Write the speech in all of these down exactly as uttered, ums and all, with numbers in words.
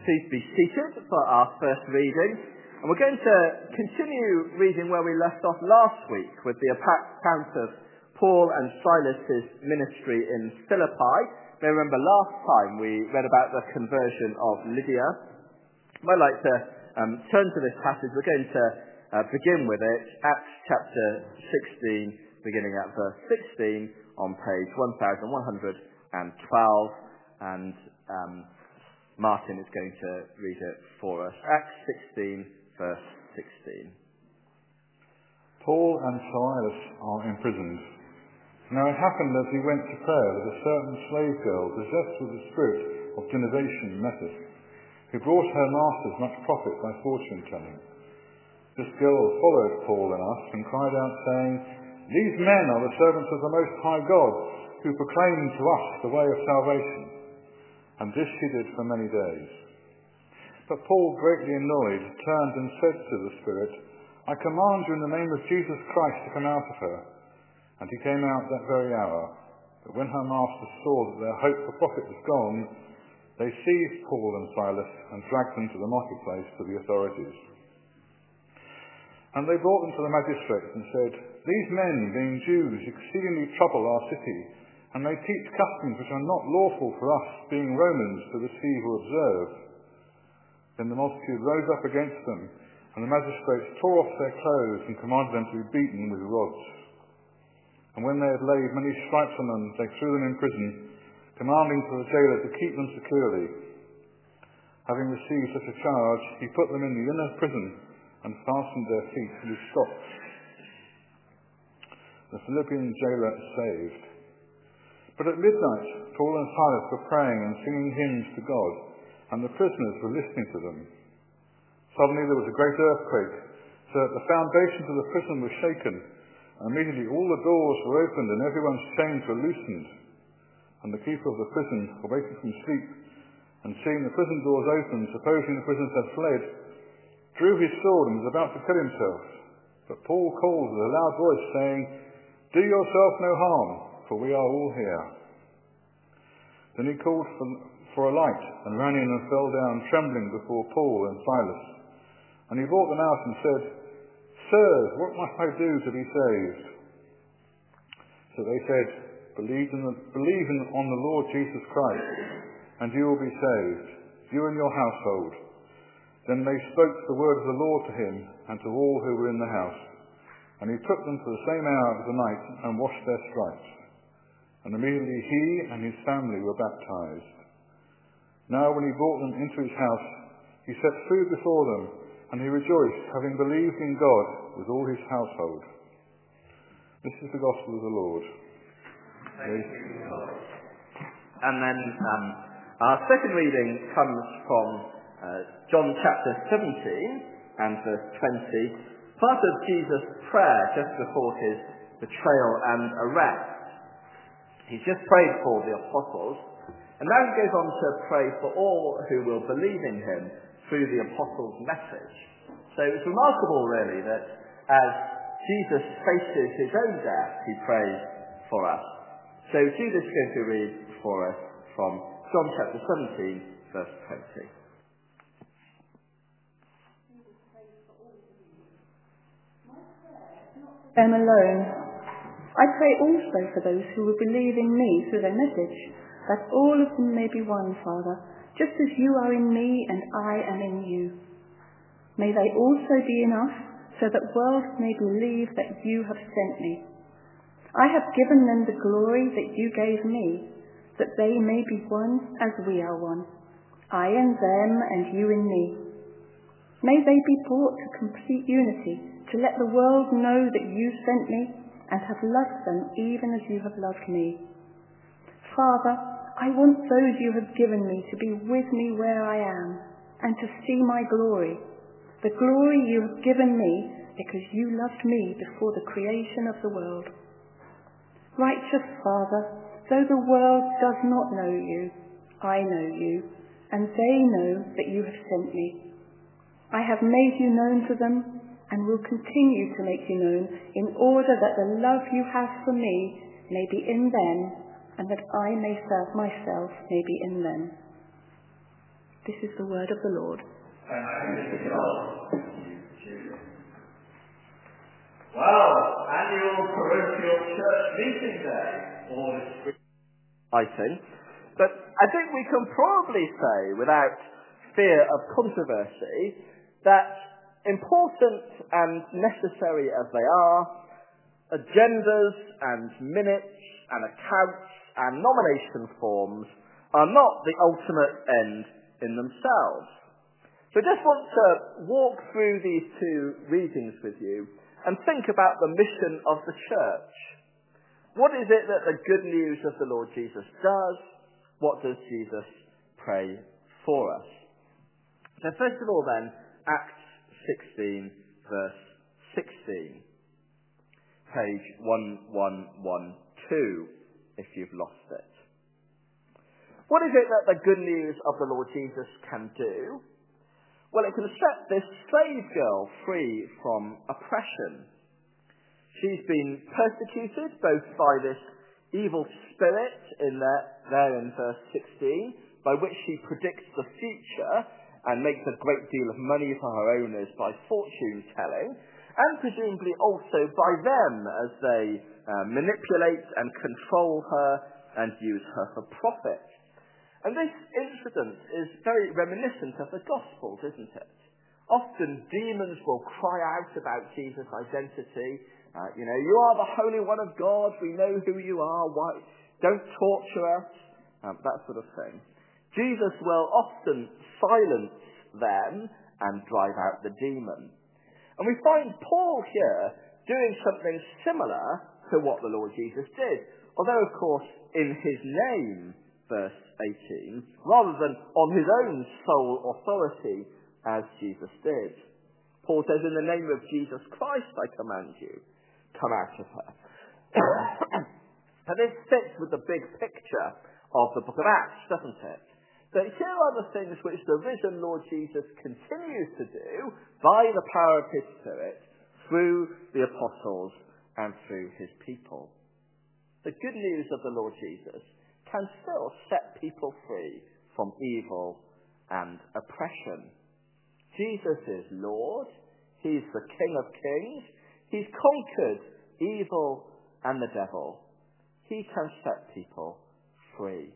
Please be seated for our first reading. And we're going to continue reading where we left off last week with the account of Paul and Silas's ministry in Philippi. You may remember last time we read about the conversion of Lydia. I'd like to um, turn to this passage. We're going to uh, begin with it, Acts chapter sixteen, beginning at verse sixteen on page one thousand one hundred twelve. And um, Martin is going to read it for us. Acts sixteen, verse sixteen. Paul and Silas are imprisoned. Now it happened as he went to prayer that a certain slave girl, possessed with the spirit of divination, met us, who brought her masters much profit by fortune-telling. This girl followed Paul and us and cried out, saying, "These men are the servants of the Most High God, who proclaim to us the way of salvation." And this she did for many days. But Paul, greatly annoyed, turned and said to the spirit, "I command you in the name of Jesus Christ to come out of her." And he came out that very hour. But when her masters saw that their hope for profit was gone, they seized Paul and Silas and dragged them to the marketplace to the authorities. And they brought them to the magistrates and said, "These men, being Jews, exceedingly trouble our city, and they teach customs which are not lawful for us, being Romans, to receive or observe." Then the multitude rose up against them, and the magistrates tore off their clothes and commanded them to be beaten with rods. And when they had laid many stripes on them, they threw them in prison, commanding to the jailer to keep them securely. Having received such a charge, he put them in the inner prison and fastened their feet with stocks. The Philippian jailer saved. But at midnight, Paul and Silas were praying and singing hymns to God, and the prisoners were listening to them. Suddenly there was a great earthquake, so that the foundations of the prison were shaken, and immediately all the doors were opened and everyone's chains were loosened. And the keeper of the prison, awaking from sleep, and seeing the prison doors open, supposing the prisoners had fled, drew his sword and was about to kill himself. But Paul called with a loud voice, saying, "Do yourself no harm, for we are all here." Then he called for, for a light and ran in and fell down trembling before Paul and Silas. And he brought them out and said, "Sirs, what must I do to be saved?" So they said, Believe, in the, believe in, on the Lord Jesus Christ, and you will be saved, you and your household. Then they spoke the word of the Lord to him and to all who were in the house. And he took them to the same hour of the night and washed their stripes. And immediately he and his family were baptized. Now when he brought them into his house, he set food before them, and he rejoiced, having believed in God with all his household. This is the gospel of the Lord. Praise be to God. And then um, our second reading comes from uh, John chapter seventeen and verse twenty, part of Jesus' prayer just before his betrayal and arrest. He's just prayed for the apostles, and now he goes on to pray for all who will believe in him through the apostles' message. So it's remarkable, really, that as Jesus faces his own death, he prays for us. So Judas is going to read for us from John chapter seventeen, verse twenty. Them alone. I pray also for those who will believe in me through their message, that all of them may be one, Father, just as you are in me and I am in you. May they also be in us, so that the world may believe that you have sent me. I have given them the glory that you gave me, that they may be one as we are one, I in them and you in me. May they be brought to complete unity, to let the world know that you sent me and have loved them even as you have loved me. Father, I want those you have given me to be with me where I am and to see my glory, the glory you have given me because you loved me before the creation of the world. Righteous Father, though the world does not know you, I know you, and they know that you have sent me. I have made you known to them and will continue to make you known, in order that the love you have for me may be in them, and that I may serve myself may be in them. This is the word of the Lord. Thanks be to God. Well, annual parochial church meeting day, all is exciting. But I think we can probably say, without fear of controversy, that important and necessary as they are, agendas and minutes and accounts and nomination forms are not the ultimate end in themselves. So I just want to walk through these two readings with you and think about the mission of the church. What is it that the good news of the Lord Jesus does? What does Jesus pray for us? So first of all then, Acts sixteen, verse sixteen. Page one one one two, if you've lost it. What is it that the good news of the Lord Jesus can do? Well, it can set this slave girl free from oppression. She's been persecuted both by this evil spirit in there, there in verse sixteen, by which she predicts the future and makes a great deal of money for her owners by fortune telling, and presumably also by them as they uh, manipulate and control her and use her for profit. And this incident is very reminiscent of the Gospels, isn't it? Often demons will cry out about Jesus' identity. Uh, you know, you are the Holy One of God. We know who you are. Why? Don't torture us. Um, that sort of thing. Jesus will often silence them and drive out the demon. And we find Paul here doing something similar to what the Lord Jesus did. Although, of course, in his name, verse eighteen, rather than on his own sole authority as Jesus did. Paul says, in the name of Jesus Christ I command you, come out of her. And this fits with the big picture of the book of Acts, doesn't it? That here are the things which the risen Lord Jesus continues to do by the power of his Spirit through the apostles and through his people. The good news of the Lord Jesus can still set people free from evil and oppression. Jesus is Lord. He's the King of Kings. He's conquered evil and the devil. He can set people free.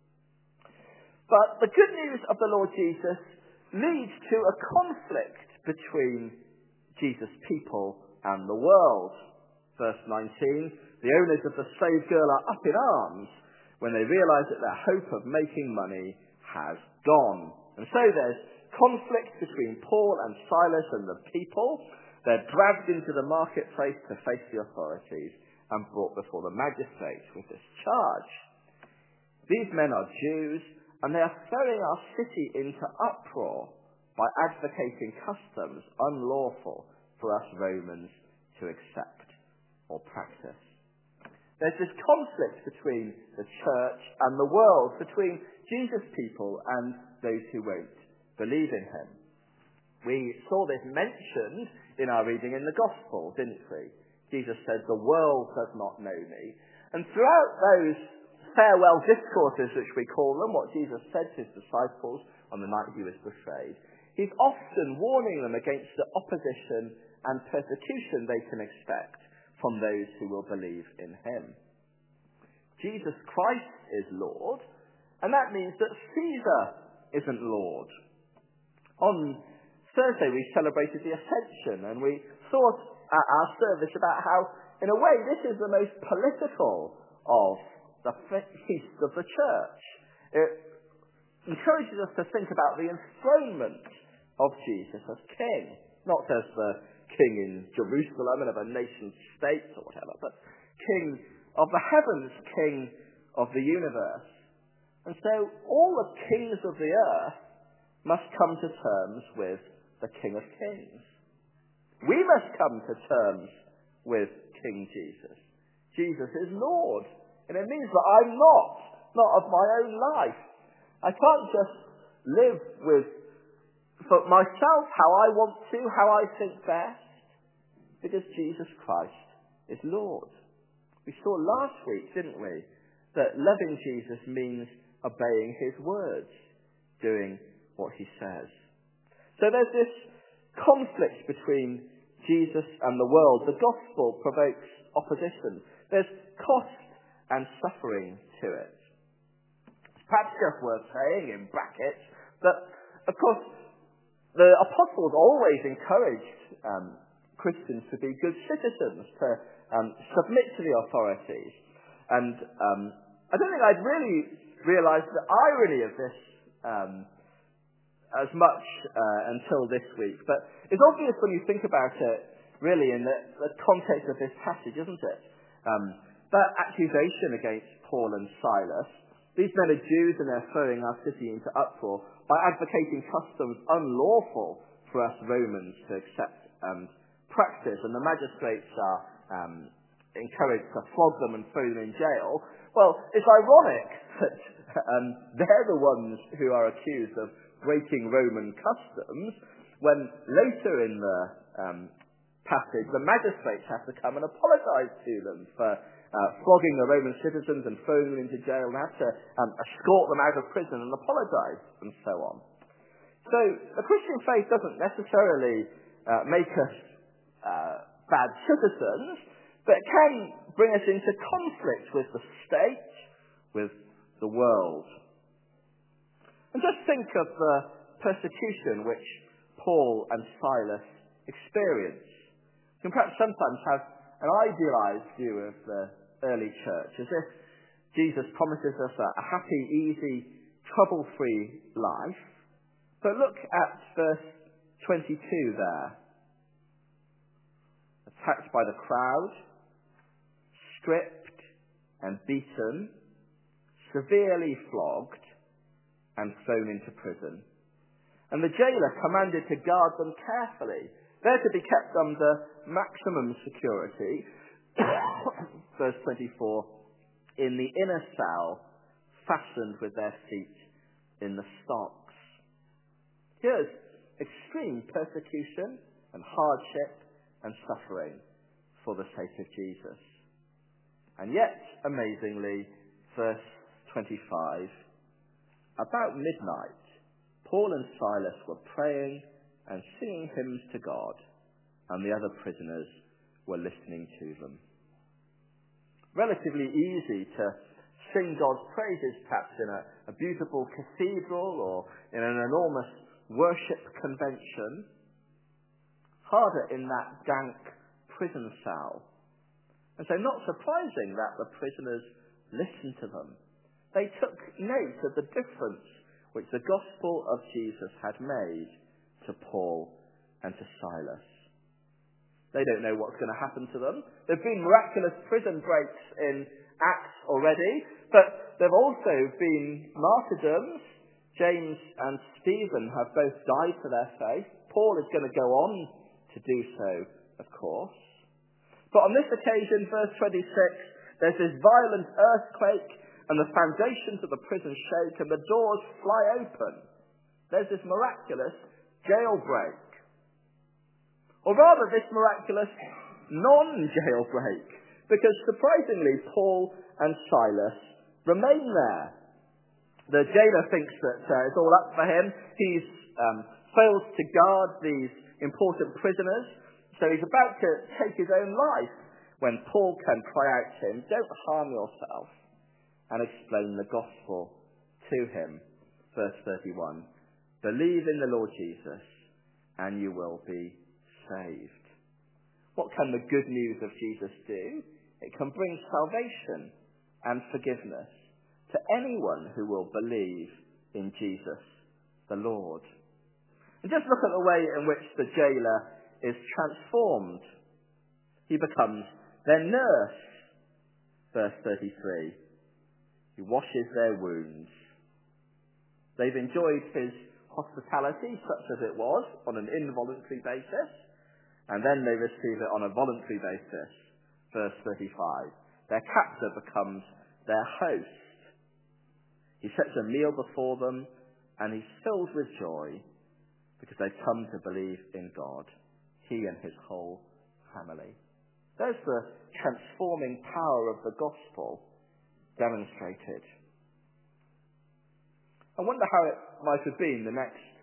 But the good news of the Lord Jesus leads to a conflict between Jesus' people and the world. Verse nineteen, the owners of the slave girl are up in arms when they realise that their hope of making money has gone. And so there's conflict between Paul and Silas and the people. They're dragged into the marketplace to face the authorities and brought before the magistrates with this charge. These men are Jews, and they are throwing our city into uproar by advocating customs unlawful for us Romans to accept or practice. There's this conflict between the church and the world, between Jesus' people and those who won't believe in him. We saw this mentioned in our reading in the Gospel, didn't we? Jesus said, the world does not know me. And throughout those farewell discourses, which we call them, what Jesus said to his disciples on the night he was betrayed, he's often warning them against the opposition and persecution they can expect from those who will believe in him. Jesus Christ is Lord, and that means that Caesar isn't Lord. On Thursday we celebrated the Ascension, and we thought at our service about how, in a way, this is the most political of the feast of the church. It encourages us to think about the enthronement of Jesus as king, not as the king in Jerusalem and of a nation state or whatever, but king of the heavens, king of the universe. And so all the kings of the earth must come to terms with the King of Kings. We must come to terms with King Jesus. Jesus is Lord, and it means that I'm not, not of my own life. I can't just live with for myself how I want to, how I think best, because Jesus Christ is Lord. We saw last week, didn't we, that loving Jesus means obeying his words, doing what he says. So there's this conflict between Jesus and the world. The gospel provokes opposition. There's cost and suffering to it. It's perhaps just worth saying in brackets that, of course, the apostles always encouraged um, Christians to be good citizens, to um, submit to the authorities. And um, I don't think I'd really realised the irony of this um, as much uh, until this week. But it's obvious when you think about it, really, in the, the context of this passage, isn't it? Um, that accusation against Paul and Silas, these men are Jews and they're throwing our city into uproar by advocating customs unlawful for us Romans to accept and practice, and the magistrates are um, encouraged to flog them and throw them in jail. Well, it's ironic that um, they're the ones who are accused of breaking Roman customs, when later in the um, passage the magistrates have to come and apologise to them for uh, flogging the Roman citizens and throwing them into jail, and have to um, escort them out of prison and apologise, and so on. So the Christian faith doesn't necessarily uh, make us uh, bad citizens, but it can bring us into conflict with the state, with the world. And just think of the persecution which Paul and Silas experienced. You can perhaps sometimes have an idealised view of the early church, as if Jesus promises us a, a happy, easy, trouble-free life. But look at verse twenty-two there. Attacked by the crowd, stripped and beaten, severely flogged, and thrown into prison. And the jailer commanded to guard them carefully. They're to be kept under maximum security. Verse twenty-four, in the inner cell, fastened with their feet in the stocks. Here's extreme persecution and hardship and suffering for the sake of Jesus. And yet, amazingly, verse twenty-five, about midnight, Paul and Silas were praying and singing hymns to God, and the other prisoners were listening to them. Relatively easy to sing God's praises, perhaps in a, a beautiful cathedral or in an enormous worship convention. Harder in that dank prison cell. And so not surprising that the prisoners listened to them. They took note of the difference which the gospel of Jesus had made to Paul and to Silas. They don't know what's going to happen to them. There have been miraculous prison breaks in Acts already, but there have also been martyrdoms. James and Stephen have both died for their faith. Paul is going to go on to do so, of course. But on this occasion, verse twenty-six, there's this violent earthquake, and the foundations of the prison shake, and the doors fly open. There's this miraculous jailbreak. Or rather, this miraculous non-jailbreak, because surprisingly, Paul and Silas remain there. The jailer thinks that uh, it's all up for him. He's um, failed to guard these important prisoners, so he's about to take his own life when Paul can cry out to him, "Don't harm yourself," and explain the gospel to him. Verse thirty-one, believe in the Lord Jesus and you will be saved. What can the good news of Jesus do? It can bring salvation and forgiveness to anyone who will believe in Jesus the Lord. And just look at the way in which the jailer is transformed. He becomes their nurse. Verse thirty-three. He washes their wounds. They've enjoyed his hospitality, such as it was, on an involuntary basis, and then they receive it on a voluntary basis. Verse thirty-five. Their captor becomes their host. He sets a meal before them, and he's filled with joy because they've come to believe in God, he and his whole family. There's the transforming power of the gospel demonstrated. I wonder how it might have been the next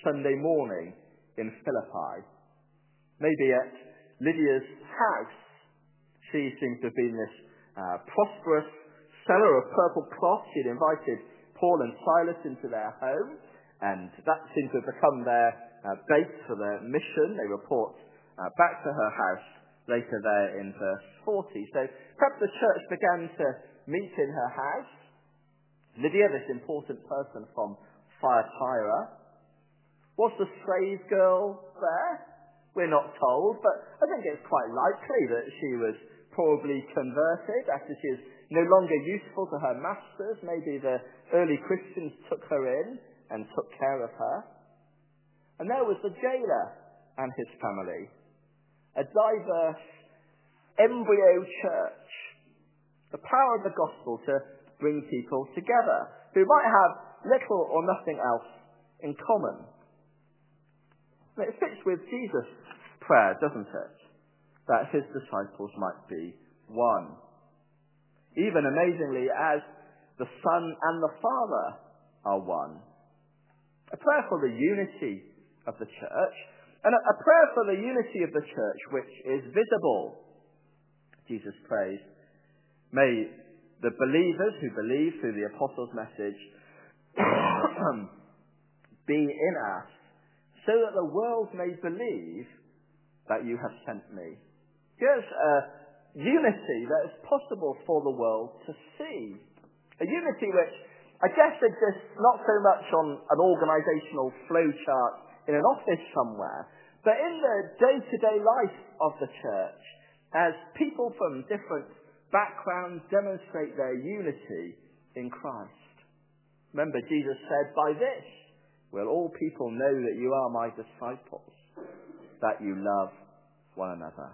Sunday morning in Philippi. Maybe at Lydia's house, she seems to have been this uh, prosperous seller of purple cloth. She'd invited Paul and Silas into their home, and that seems to have become their uh, base for their mission. They report uh, back to her house later there in verse forty. So perhaps the church began to meet in her house. Lydia, this important person from Thyatira. Was the slave girl there? We're not told, but I think it's quite likely that she was probably converted after she was no longer useful to her masters. Maybe the early Christians took her in and took care of her. And there was the jailer and his family, a diverse embryo church, the power of the gospel to bring people together who might have little or nothing else in common. And it fits with Jesus' prayer, doesn't it? That his disciples might be one. Even amazingly, as the Son and the Father are one. A prayer for the unity of the church, and a, a prayer for the unity of the church which is visible. Jesus prays, may the believers who believe through the apostles' message be in us, so that the world may believe that you have sent me. Here's a unity that is possible for the world to see. A unity which I guess exists not so much on an organisational flowchart in an office somewhere, but in the day-to-day life of the church, as people from different backgrounds demonstrate their unity in Christ. Remember, Jesus said, by this will all people know that you are my disciples, that you love one another.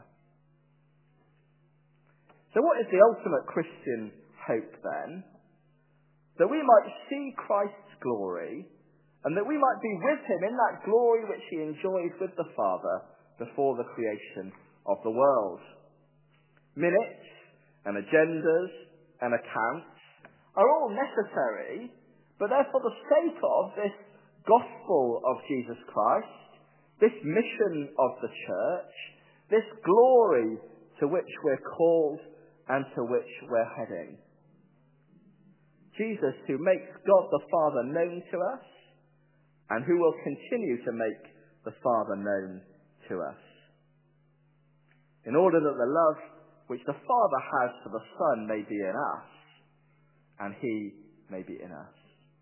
So what is the ultimate Christian hope then? That we might see Christ's glory, and that we might be with him in that glory which he enjoyed with the Father before the creation of the world. Minutes and agendas and accounts are all necessary, but they're for the sake of this gospel of Jesus Christ, this mission of the church, this glory to which we're called and to which we're heading. Jesus, who makes God the Father known to us, and who will continue to make the Father known to us. In order that the love which the Father has for the Son may be in us, and he may be in us.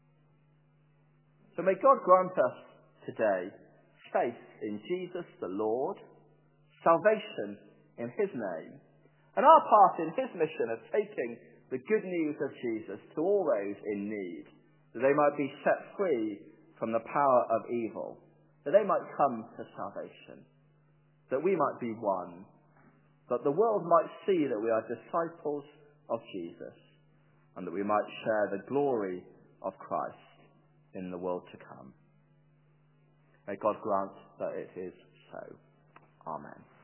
So may God grant us today faith in Jesus the Lord, salvation in his name, and our part in his mission of taking the good news of Jesus to all those in need, that they might be set free from the power of evil, that they might come to salvation, that we might be one, that the world might see that we are disciples of Jesus, and that we might share the glory of Christ in the world to come. May God grant that it is so. Amen.